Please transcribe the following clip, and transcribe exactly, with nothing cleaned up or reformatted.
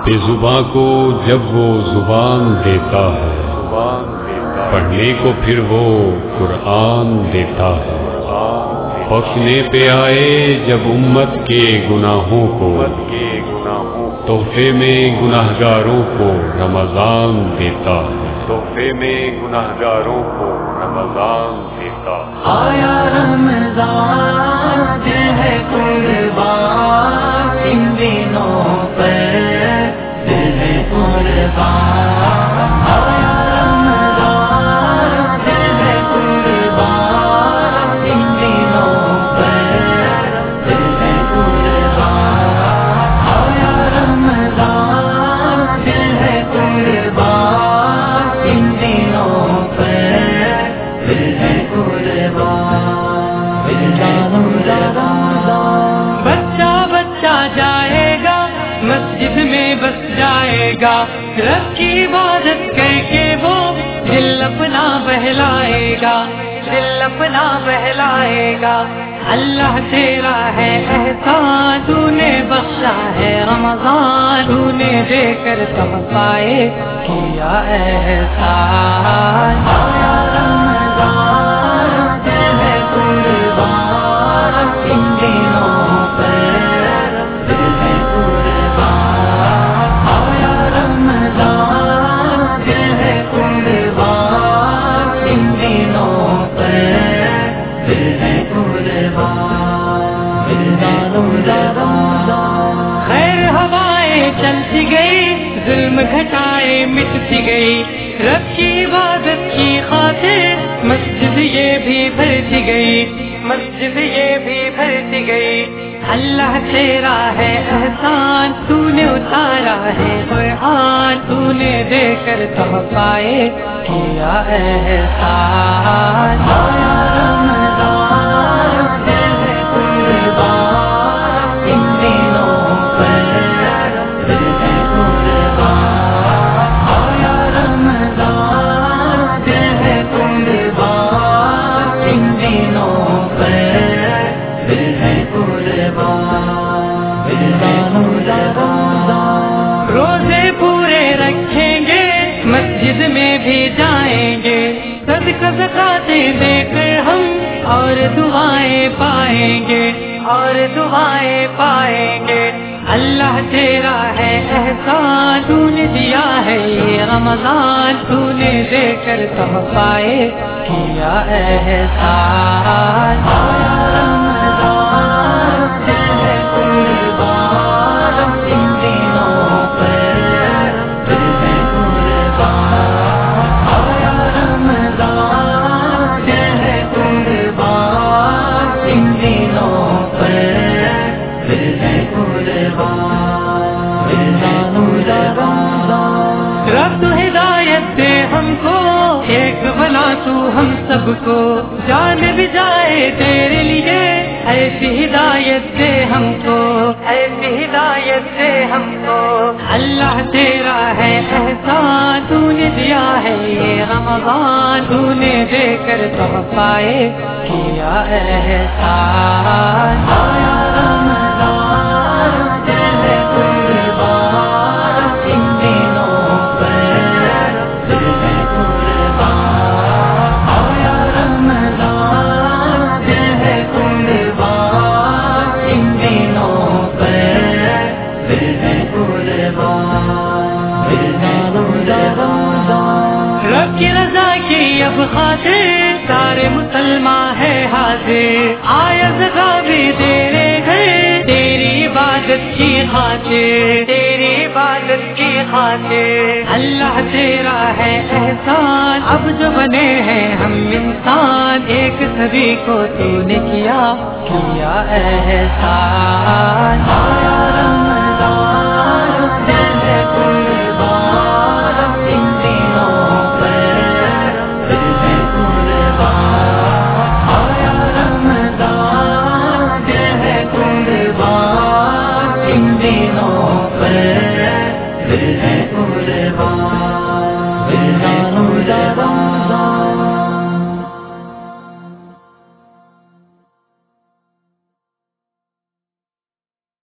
بے زباں کو جب وہ زبان دیتا ہے، پڑھنے کو پھر وہ قرآن دیتا ہے۔ بخشنے پہ آئے جب امت کے گناہوں کو، تحفے میں گناہگاروں کو رمضان دیتا ہے۔ تحفے میں گناہگاروں کو رمضان دیتا ہے۔ آیا رمضان دل ہے قربان، ان دنوں پر دل ہے قربان۔ آیا رمضان دل ہے قربان، ان دنوں پر دل ہے قربان۔ آیا رمضان دل ہے قربان، ان دنوں پر دل ہے قربان۔ بچہ بچہ جائے گا مسجد میں، بس جائے گا رب کی عبادت کر کے وہ دل اپنا بہلائے گا، دل اپنا بہلائے گا۔ اللہ تیرا ہے احسان، تو نے بخشا ہے رمضان، تو نے دے کر سب پائے کیا احسان۔ آیا رمضان دل ہے قربان، ان دنوں پر دل ہے قربان۔ آیا رمضان دل ہے قربان، ان دنوں پر دل ہے قربان۔ خیر ہوائیں چلتی گئی، ظلم گھٹائے مٹتی گئی، رب کی عبادت کی خاطر مسجد یہ بھی بھرتی گئی، مسجد یہ بھی بھرتی گئی۔ اللہ تیرا ہے احسان، تو نے اتارا ہے قرآن، تو نے دے کر تم پائے کیا احسان۔ آیا رمضان دل ہے قربان، ان دنوں پر دل ہے قربان۔ آیا رمضان دل ہے قربان، ان دنوں پر دل ہے قربان۔ روزے پورے رکھیں گے، مسجد میں بھی جائیں گے، صدقہ زکاتیں دے کر ہم اور دعائیں پائیں گے، اور دعائیں پائیں گے۔ اللہ تیرا ہے احسان، تو نے دیا ہے یہ رمضان، تو نے دے کر سب پائے کیا احسان۔ آیا رمضان دل ہے قربان، ان دنوں پر دل ہے قربان۔ آیا رمضان دل ہے قربان، ان دنوں پر دل ہے قربان۔ رب تو ہدایت دے ہم کو، ایک بنا تو ہم سب کو، جان بھی جائے تیرے لیے، ایسی ہدایت دے ہم کو، ایسی ہدایت دے ہم کو۔ اللہ تیرا ہے احسان، تو نے دیا ہے یہ رمضان، تو نے دے کر سب پائے کیا احسان۔ آیا رمضان دل ہے قربان، ان دنوں پر دل ہے قربان۔ آیا رمضان دل ہے قربان، ان دنوں پر دل ہے قربان۔ رب کی رضا کی اب خاطر سارے مسلمان ہے حاضر، آیا زکا بھی تیرے گھر، تیری عبادت کی خاطر، تیری عبادت کی خاطر۔ اللہ تیرا ہے احسان، اب جو بنے ہیں ہم انسان، ایک سبھی کو تو نے کیا کیا احسان۔